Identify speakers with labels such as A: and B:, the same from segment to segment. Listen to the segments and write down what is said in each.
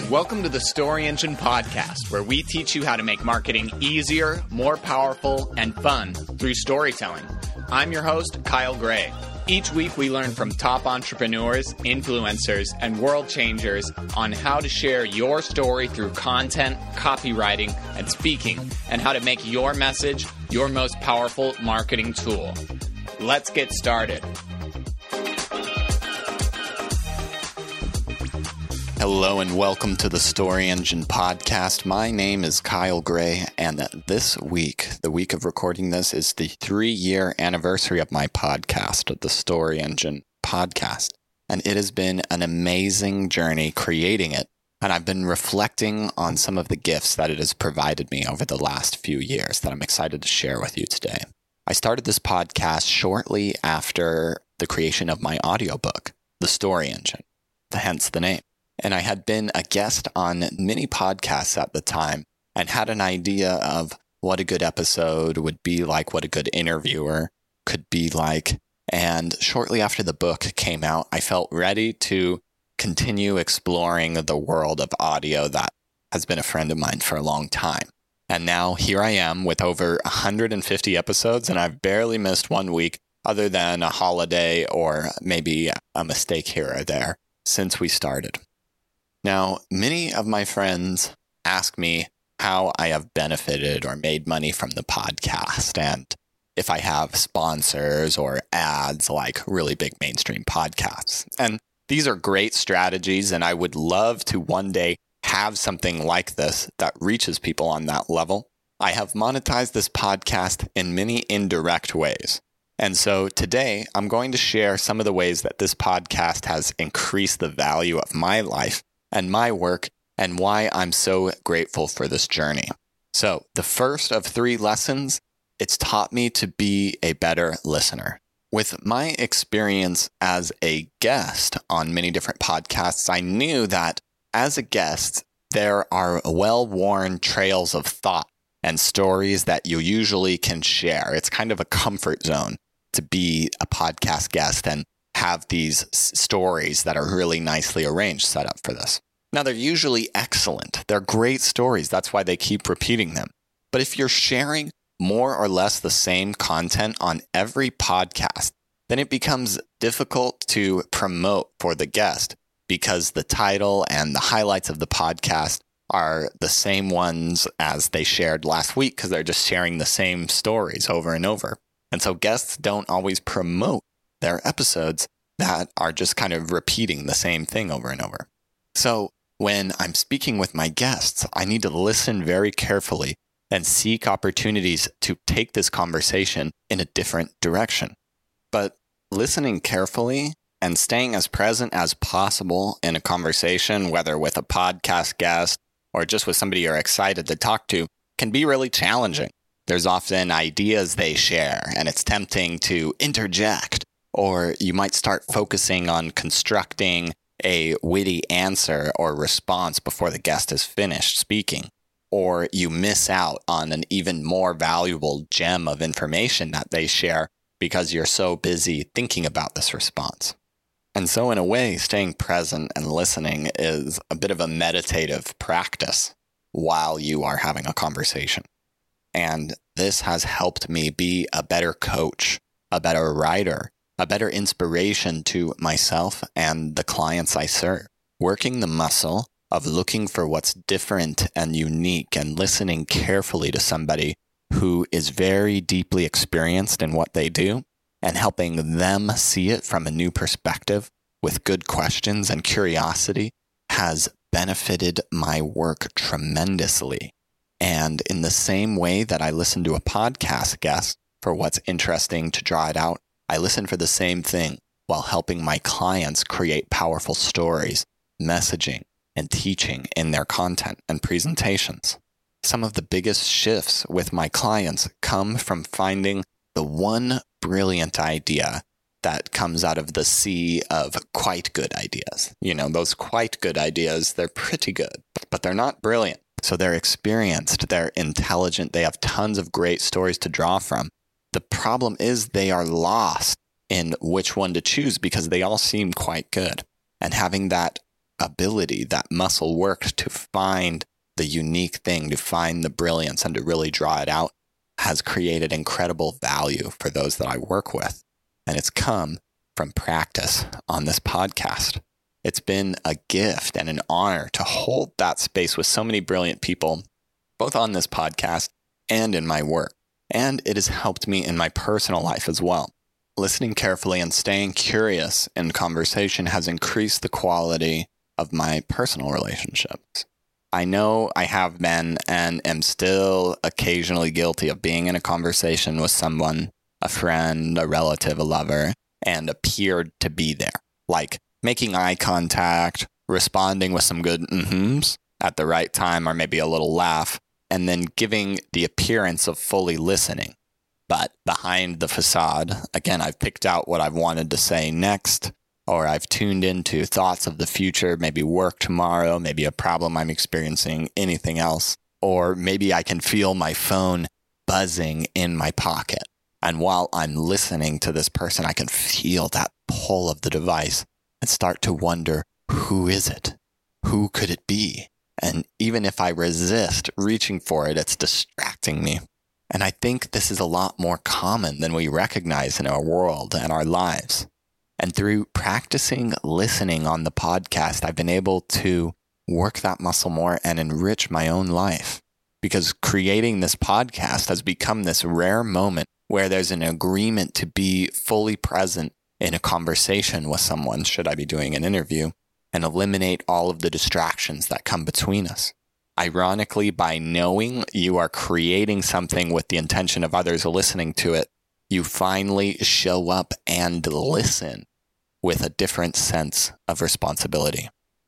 A: Welcome to the Story Engine Podcast, where we teach you how to make marketing easier, more powerful, and fun through storytelling. I'm your host, Kyle Gray. Each week we learn from top entrepreneurs, influencers, and world changers on how to share your story through content, copywriting, and speaking, and how to make your message your most powerful marketing tool. Let's get started. Hello and welcome to the Story Engine Podcast. My name is Kyle Gray, and this week, the week of recording this, is the 3-year anniversary of my podcast, the Story Engine Podcast. And it has been an amazing journey creating it, and I've been reflecting on some of the gifts that it has provided me over the last few years that I'm excited to share with you today. I started this podcast shortly after the creation of my audiobook, The Story Engine, hence the name. And I had been a guest on many podcasts at the time and had an idea of what a good episode would be like, what a good interviewer could be like. And shortly after the book came out, I felt ready to continue exploring the world of audio that has been a friend of mine for a long time. And now here I am with over 150 episodes, and I've barely missed 1 week other than a holiday or maybe a mistake here or there since we started. Now, many of my friends ask me how I have benefited or made money from the podcast, and if I have sponsors or ads like really big mainstream podcasts. And these are great strategies, and I would love to one day have something like this that reaches people on that level. I have monetized this podcast in many indirect ways. And so today, I'm going to share some of the ways that this podcast has increased the value of my life and my work, and why I'm so grateful for this journey. So the first of 3 lessons, it's taught me to be a better listener. With my experience as a guest on many different podcasts, I knew that as a guest, there are well-worn trails of thought and stories that you usually can share. It's kind of a comfort zone to be a podcast guest and have these stories that are really nicely arranged set up for this. Now, they're usually excellent. They're great stories. That's why they keep repeating them. But if you're sharing more or less the same content on every podcast, then it becomes difficult to promote for the guest because the title and the highlights of the podcast are the same ones as they shared last week because they're just sharing the same stories over and over. And so guests don't always promote their episodes that are just kind of repeating the same thing over and over. So when I'm speaking with my guests, I need to listen very carefully and seek opportunities to take this conversation in a different direction. But listening carefully and staying as present as possible in a conversation, whether with a podcast guest or just with somebody you're excited to talk to, can be really challenging. There's often ideas they share, and it's tempting to interject. Or you might start focusing on constructing a witty answer or response before the guest is finished speaking. Or you miss out on an even more valuable gem of information that they share because you're so busy thinking about this response. And so in a way, staying present and listening is a bit of a meditative practice while you are having a conversation. And this has helped me be a better coach, a better writer, a better inspiration to myself and the clients I serve. Working the muscle of looking for what's different and unique and listening carefully to somebody who is very deeply experienced in what they do and helping them see it from a new perspective with good questions and curiosity has benefited my work tremendously. And in the same way that I listen to a podcast guest for what's interesting to draw it out, I listen for the same thing while helping my clients create powerful stories, messaging, and teaching in their content and presentations. Some of the biggest shifts with my clients come from finding the one brilliant idea that comes out of the sea of quite good ideas. You know, those quite good ideas, they're pretty good, but they're not brilliant. So they're experienced, they're intelligent, they have tons of great stories to draw from. The problem is they are lost in which one to choose because they all seem quite good. And having that ability, that muscle work to find the unique thing, to find the brilliance and to really draw it out, has created incredible value for those that I work with. And it's come from practice on this podcast. It's been a gift and an honor to hold that space with so many brilliant people, both on this podcast and in my work. And it has helped me in my personal life as well. Listening carefully and staying curious in conversation has increased the quality of my personal relationships. I know I have been and am still occasionally guilty of being in a conversation with someone, a friend, a relative, a lover, and appeared to be there. Like making eye contact, responding with some good mm-hms at the right time, or maybe a little laugh, and then giving the appearance of fully listening. But behind the facade, again, I've picked out what I've wanted to say next, or I've tuned into thoughts of the future, maybe work tomorrow, maybe a problem I'm experiencing, anything else. Or maybe I can feel my phone buzzing in my pocket. And while I'm listening to this person, I can feel that pull of the device and start to wonder, who is it? Who could it be? And even if I resist reaching for it, it's distracting me. And I think this is a lot more common than we recognize in our world and our lives. And through practicing listening on the podcast, I've been able to work that muscle more and enrich my own life. Because creating this podcast has become this rare moment where there's an agreement to be fully present in a conversation with someone, should I be doing an interview, and eliminate all of the distractions that come between us. Ironically, by knowing you are creating something with the intention of others listening to it, you finally show up and listen with a different sense of responsibility.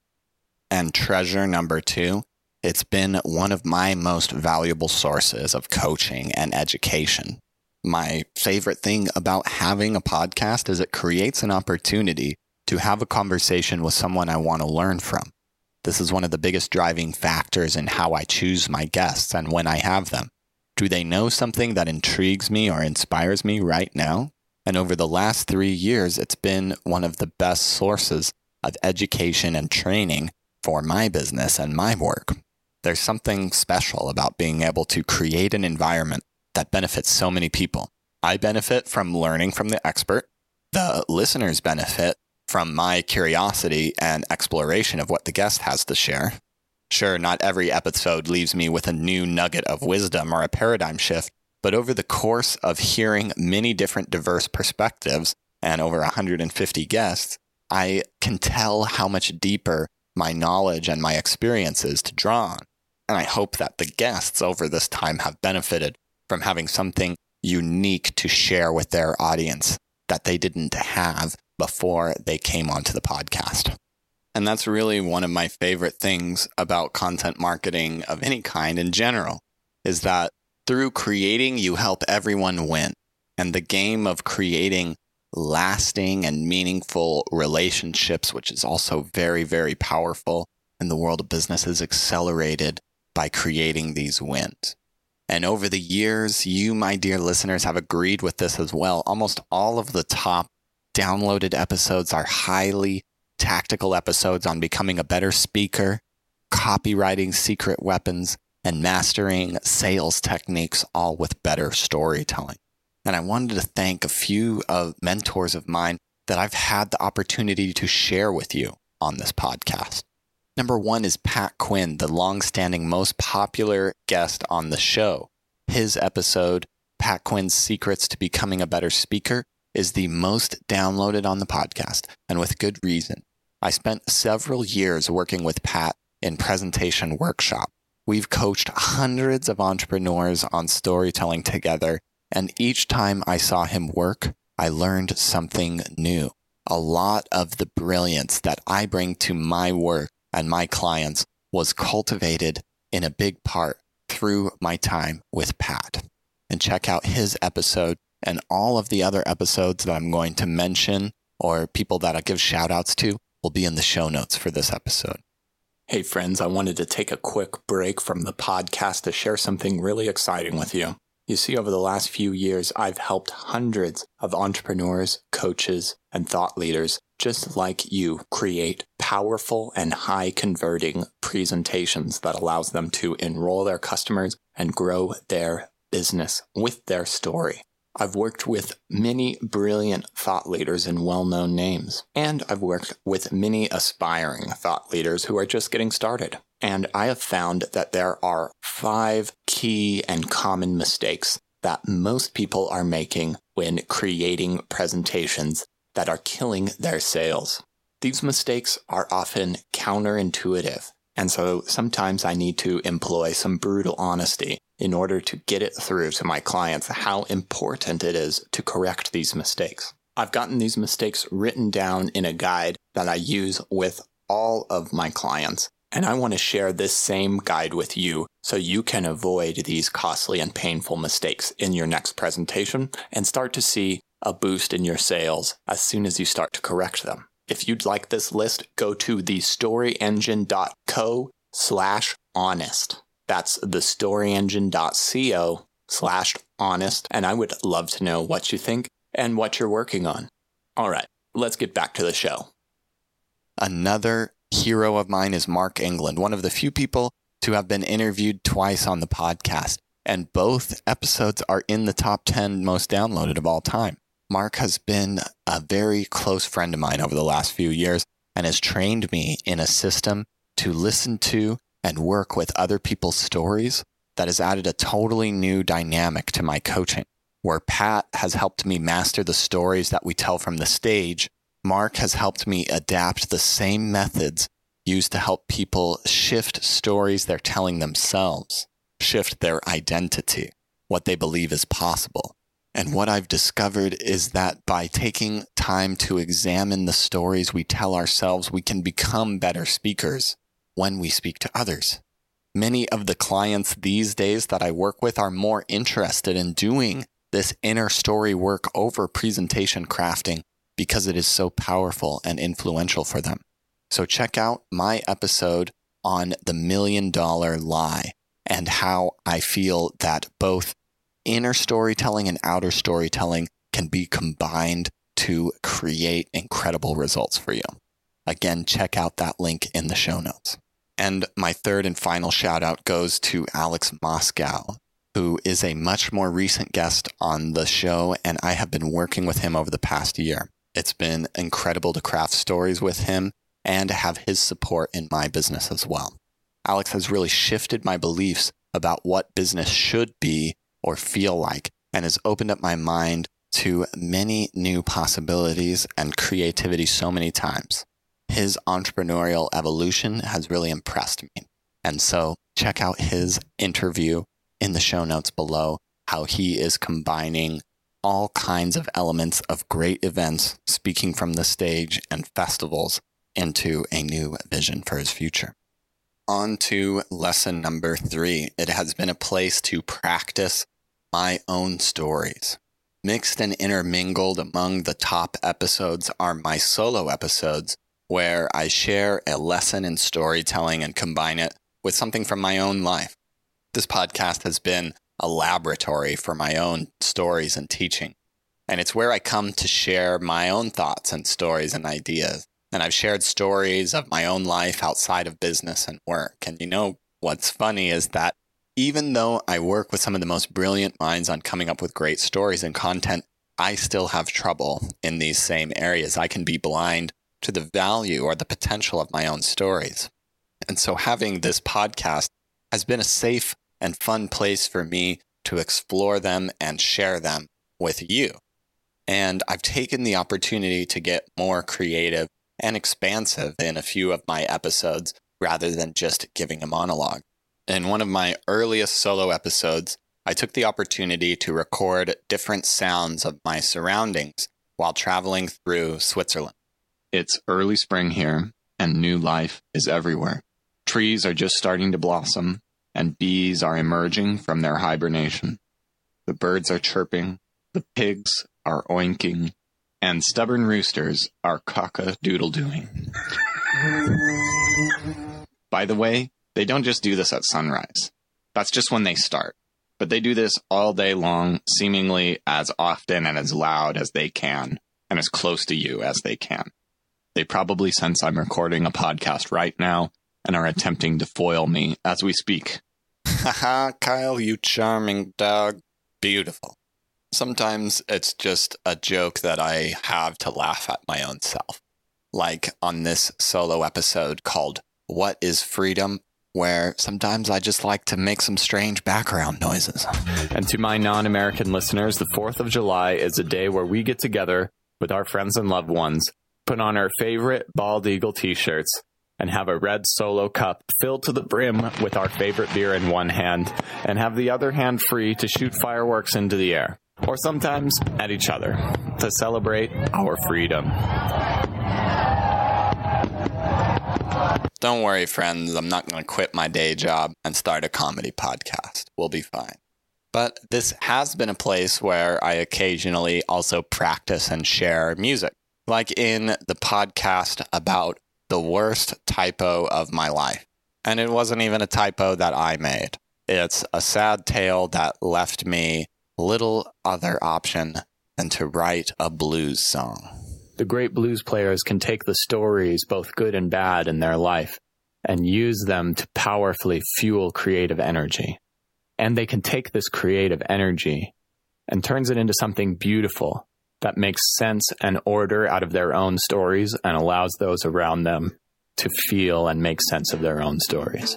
A: And treasure number 2, it's been one of my most valuable sources of coaching and education. My favorite thing about having a podcast is it creates an opportunity to have a conversation with someone I want to learn from. This is one of the biggest driving factors in how I choose my guests and when I have them. Do they know something that intrigues me or inspires me right now? And over the last 3 years, it's been one of the best sources of education and training for my business and my work. There's something special about being able to create an environment that benefits so many people. I benefit from learning from the expert. The listeners benefit from my curiosity and exploration of what the guest has to share. Sure, not every episode leaves me with a new nugget of wisdom or a paradigm shift, but over the course of hearing many different diverse perspectives and over 150 guests, I can tell how much deeper my knowledge and my experience is to draw on. And I hope that the guests over this time have benefited from having something unique to share with their audience that they didn't have before they came onto the podcast. And that's really one of my favorite things about content marketing of any kind in general, is that through creating, you help everyone win. And the game of creating lasting and meaningful relationships, which is also very, very powerful in the world of business, is accelerated by creating these wins. And over the years, you, my dear listeners, have agreed with this as well. Almost all of the top downloaded episodes are highly tactical episodes on becoming a better speaker, copywriting secret weapons, and mastering sales techniques, all with better storytelling. And I wanted to thank a few of mentors of mine that I've had the opportunity to share with you on this podcast. Number 1 is Pat Quinn, the long-standing most popular guest on the show. His episode, Pat Quinn's Secrets to Becoming a Better Speaker, is the most downloaded on the podcast, and with good reason. I spent several years working with Pat in presentation workshop. We've coached hundreds of entrepreneurs on storytelling together, and each time I saw him work, I learned something new. A lot of the brilliance that I bring to my work and my clients was cultivated in a big part through my time with Pat. And check out his episode and all of the other episodes that I'm going to mention or people that I give shout outs to will be in the show notes for this episode. Hey friends, I wanted to take a quick break from the podcast to share something really exciting with you. You see, over the last few years, I've helped hundreds of entrepreneurs, coaches, and thought leaders just like you create powerful and high converting presentations that allows them to enroll their customers and grow their business with their story. I've worked with many brilliant thought leaders and well-known names, and I've worked with many aspiring thought leaders who are just getting started. And I have found that there are 5 key and common mistakes that most people are making when creating presentations that are killing their sales. These mistakes are often counterintuitive, and so sometimes I need to employ some brutal honesty in order to get it through to my clients how important it is to correct these mistakes. I've gotten these mistakes written down in a guide that I use with all of my clients, and I want to share this same guide with you so you can avoid these costly and painful mistakes in your next presentation and start to see a boost in your sales as soon as you start to correct them. If you'd like this list, go to thestoryengine.co/honest. That's thestoryengine.co/honest, and I would love to know what you think and what you're working on. All right, let's get back to the show. Another hero of mine is Mark England, one of the few people to have been interviewed twice on the podcast, and both episodes are in the top 10 most downloaded of all time. Mark has been a very close friend of mine over the last few years and has trained me in a system to listen to and work with other people's stories that has added a totally new dynamic to my coaching. Where Pat has helped me master the stories that we tell from the stage, Mark has helped me adapt the same methods used to help people shift stories they're telling themselves, shift their identity, what they believe is possible. And what I've discovered is that by taking time to examine the stories we tell ourselves, we can become better speakers when we speak to others. Many of the clients these days that I work with are more interested in doing this inner story work over presentation crafting because it is so powerful and influential for them. So check out my episode on the $1 Million Lie and how I feel that both inner storytelling and outer storytelling can be combined to create incredible results for you. Again, check out that link in the show notes. And my third and final shout out goes to Alex Moscow, who is a much more recent guest on the show, and I have been working with him over the past year. It's been incredible to craft stories with him and to have his support in my business as well. Alex has really shifted my beliefs about what business should be or feel like, and has opened up my mind to many new possibilities and creativity so many times. His entrepreneurial evolution has really impressed me. And so check out his interview in the show notes below, how he is combining all kinds of elements of great events, speaking from the stage and festivals into a new vision for his future. On to lesson number 3. It has been a place to practice my own stories. Mixed and intermingled among the top episodes are my solo episodes, where I share a lesson in storytelling and combine it with something from my own life. This podcast has been a laboratory for my own stories and teaching, and it's where I come to share my own thoughts and stories and ideas. And I've shared stories of my own life outside of business and work. And you know what's funny is that even though I work with some of the most brilliant minds on coming up with great stories and content, I still have trouble in these same areas. I can be blind to the value or the potential of my own stories. And so having this podcast has been a safe and fun place for me to explore them and share them with you. And I've taken the opportunity to get more creative and expansive in a few of my episodes rather than just giving a monologue. In one of my earliest solo episodes, I took the opportunity to record different sounds of my surroundings while traveling through Switzerland. It's early spring here, and new life is everywhere. Trees are just starting to blossom, and bees are emerging from their hibernation. The birds are chirping, the pigs are oinking, and stubborn roosters are cock-a-doodle-dooing. By the way, they don't just do this at sunrise. That's just when they start. But they do this all day long, seemingly as often and as loud as they can, and as close to you as they can. They probably sense I'm recording a podcast right now and are attempting to foil me as we speak. Haha, Kyle, you charming dog. Beautiful. Sometimes it's just a joke that I have to laugh at my own self. Like on this solo episode called What is Freedom? Where sometimes I just like to make some strange background noises. And to my non-American listeners, the 4th of July is a day where we get together with our friends and loved ones, put on our favorite Bald Eagle t-shirts, and have a red Solo cup filled to the brim with our favorite beer in one hand, and have the other hand free to shoot fireworks into the air, or sometimes at each other, to celebrate our freedom. Don't worry, friends, I'm not going to quit my day job and start a comedy podcast. We'll be fine. But this has been a place where I occasionally also practice and share music, like in the podcast about the worst typo of my life. And it wasn't even a typo that I made. It's a sad tale that left me little other option than to write a blues song. The great blues players can take the stories, both good and bad, in their life and use them to powerfully fuel creative energy. And they can take this creative energy and turns it into something beautiful that makes sense and order out of their own stories and allows those around them to feel and make sense of their own stories.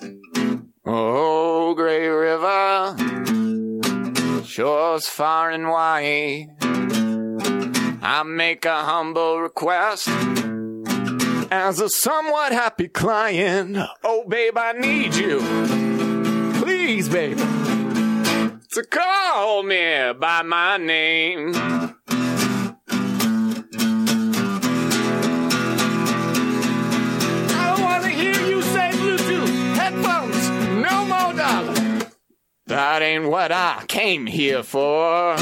A: Oh, Grey River, shores far and wide, I make a humble request. As a somewhat happy client, oh, babe, I need you. Please, babe, to call me by my name. I don't want to hear you say Bluetooth headphones no more, darling. That ain't what I came here for.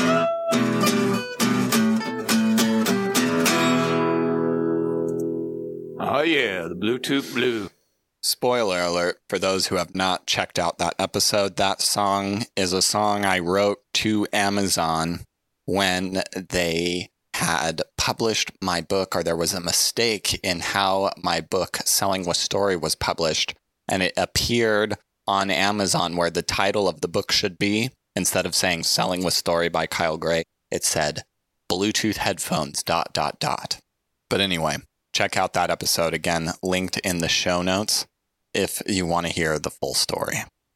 A: Oh yeah, the Bluetooth Blue. Spoiler alert for those who have not checked out that episode. That song is a song I wrote to Amazon when they had published my book, or there was a mistake in how my book, Selling with Story, was published. And it appeared on Amazon where the title of the book should be. Instead of saying Selling with Story by Kyle Gray, it said Bluetooth headphones ... But anyway, check out that episode again, linked in the show notes, if you want to hear the full story.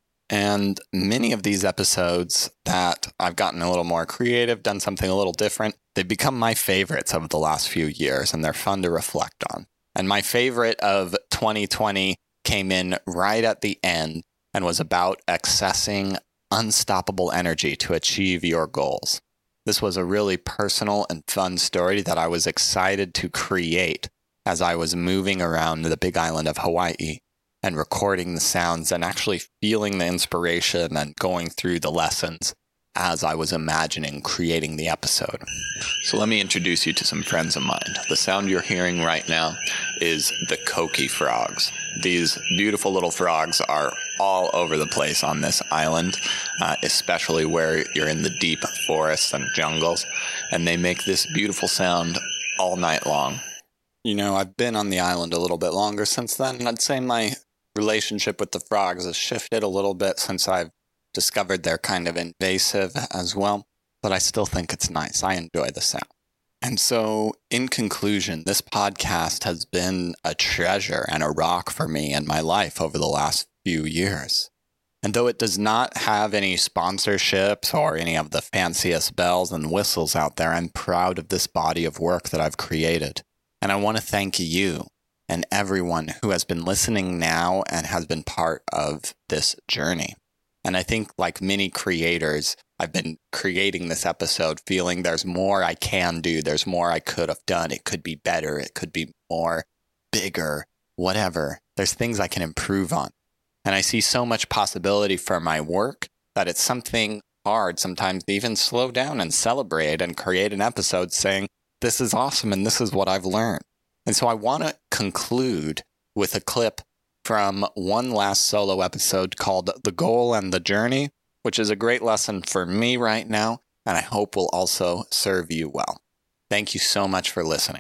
A: And many of these episodes that I've gotten a little more creative, done something a little different, they've become my favorites of the last few years, and they're fun to reflect on. And my favorite of 2020 came in right at the end and was about accessing unstoppable energy to achieve your goals. This was a really personal and fun story that I was excited to create as I was moving around the big island of Hawaii and recording the sounds and actually feeling the inspiration and going through the lessons as I was imagining creating the episode. So let me introduce you to some friends of mine. The sound you're hearing right now is the Koki frogs. These beautiful little frogs are all over the place on this island, especially where you're in the deep forests and jungles, and they make this beautiful sound all night long. You know, I've been on the island a little bit longer since then, and I'd say my relationship with the frogs has shifted a little bit since I've discovered they're kind of invasive as well, but I still think it's nice. I enjoy the sound. And so, in conclusion, this podcast has been a treasure and a rock for me in my life over the last few years. And though it does not have any sponsorships or any of the fanciest bells and whistles out there, I'm proud of this body of work that I've created. And I want to thank you and everyone who has been listening now and has been part of this journey. And I think, like many creators, I've been creating this episode feeling there's more I can do. There's more I could have done. It could be better. It could be more, bigger, whatever. There's things I can improve on. And I see so much possibility for my work that it's something hard sometimes to even slow down and celebrate and create an episode saying, this is awesome and this is what I've learned. And so I want to conclude with a clip from one last solo episode called The Goal and the Journey, which is a great lesson for me right now, and I hope will also serve you well. Thank you so much for listening.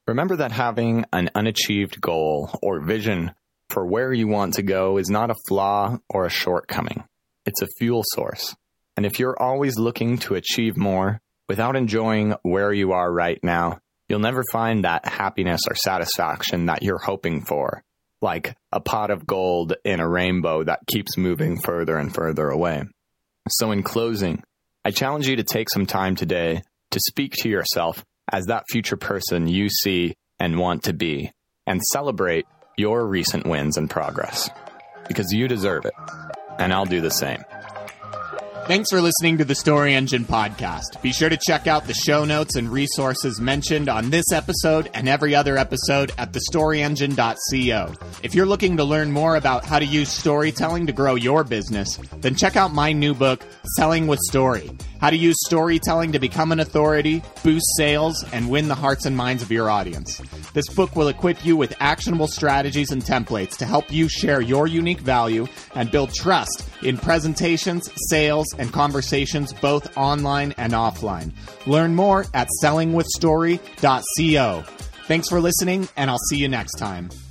B: Remember that having an unachieved goal or vision for where you want to go is not a flaw or a shortcoming. It's a fuel source. And if you're always looking to achieve more without enjoying where you are right now, you'll never find that happiness or satisfaction that you're hoping for, like a pot of gold in a rainbow that keeps moving further and further away. So in closing, I challenge you to take some time today to speak to yourself as that future person you see and want to be, and celebrate your recent wins and progress, because you deserve it, and I'll do the same.
C: Thanks for listening to the Story Engine podcast. Be sure to check out the show notes and resources mentioned on this episode and every other episode at thestoryengine.co. If you're looking to learn more about how to use storytelling to grow your business, then check out my new book, Selling with Story: How to Use Storytelling to Become an Authority, Boost Sales, and Win the Hearts and Minds of your audience. This book will equip you with actionable strategies and templates to help you share your unique value and build trust in presentations, sales, and conversations both online and offline. Learn more at sellingwithstory.co. Thanks for listening, and I'll see you next time.